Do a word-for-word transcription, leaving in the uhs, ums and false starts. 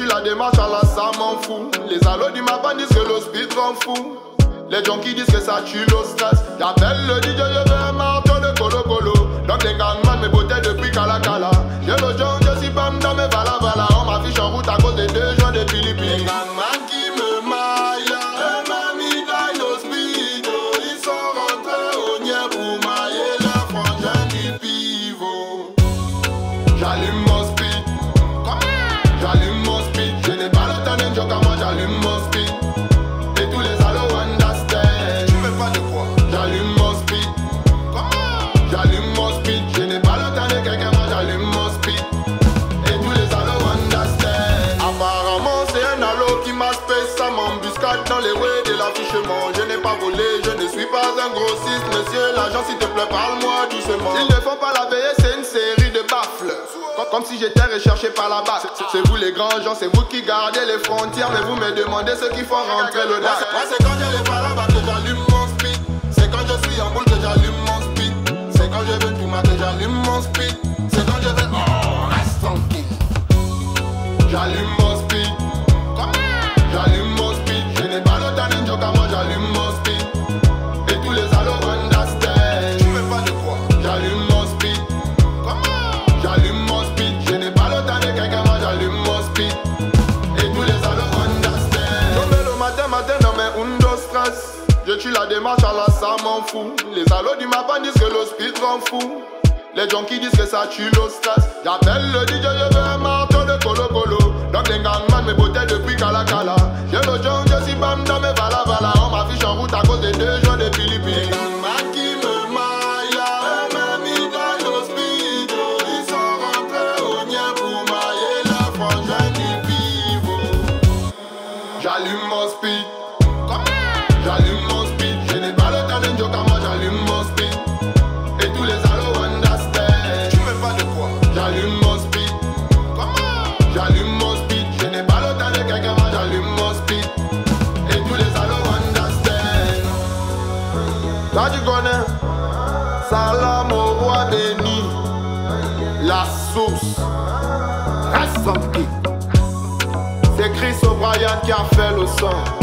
la démarche à la ça m'en fout. Les allos du mapan disent que le speed rend fou. Les junkies disent que ça tue le stress. J'appelle le D J, je veux un marteau de colo colo. Donc les gangman me bottaient depuis Kala Kala. J'ai le junk, je suis bam dans mes vala vala. On m'affiche en route à cause des deux joints de Philippines. Les gangman qui me maillent, un mami dans le speed. Ils sont rentrés au nier pour mailler la frangin du pivot. J'allume mon speed, j'allume mon speed. Je n'ai pas le temps d'un joke à moi, j'allume mon speed. Et tous les allos understand. Tu veux pas de quoi? J'allume mon speed. J'allume mon speed. Je n'ai pas le temps de quelqu'un, moi j'allume mon speed. Et tous les allos understand. Apparemment c'est un allo qui m'a space. Ça m'embuscade dans les rues de l'affichement. Je n'ai pas volé, je ne suis pas un grossiste. Monsieur l'agent, s'il te plaît, parle-moi doucement. Ils ne font pas la veille, c'est une série de baffles. Comme si j'étais recherché par la base. C'est vous les grands gens, c'est vous qui gardez les frontières. Mais vous me demandez ce qu'il faut rentrer le dac. Moi c'est quand j'ai les paroles que j'allume mon speed. C'est quand je suis en boule que j'allume mon speed. C'est quand je veux tout ma que j'allume mon speed. C'est quand je veux oh reste tranquille. J'allume mon speed. J'allume mon speed. Je n'ai pas le temps d'un joke à moi, j'allume mon speed. Et tous les allos understand. Tu veux pas de quoi? J'allume mon speed. J'allume mon speed, je n'ai pas le temps de quelqu'un, moi j'allume mon speed. Et tous les allos understand. Je mets le matin, matin dans mes undo stress. Je tue la démarche à la ça m'en fout. Les allos du mapan disent que le speed rend fou. Les junkies disent que ça tue le stress. J'appelle le D J, je veux un marteau de colo colo. Donc les gangman me bottaient depuis Kala Kala. J'ai le junk, je suis bam dans mes vala vala. On m'affiche en route à cause des deux joints de Philippines. Les gangman qui me maillent, un mami dans le speed. Ils sont rentrés au nier pour mailler la frangin du pivot. J'allume mon speed. J'allume mon speed. Je n'ai pas le temps d'un joke à moi, j'allume mon speed. Et tous les allos understand. Tu veux pas de quoi? J'allume mon speed. J'allume mon speed. Je n'ai pas le temps de quelqu'un, moi j'allume mon speed. Et tous les allos understand. Là tu connais. Salam au roi béni. La source. Reste tranquille. C'est Chris O'Brien qui a fait le son.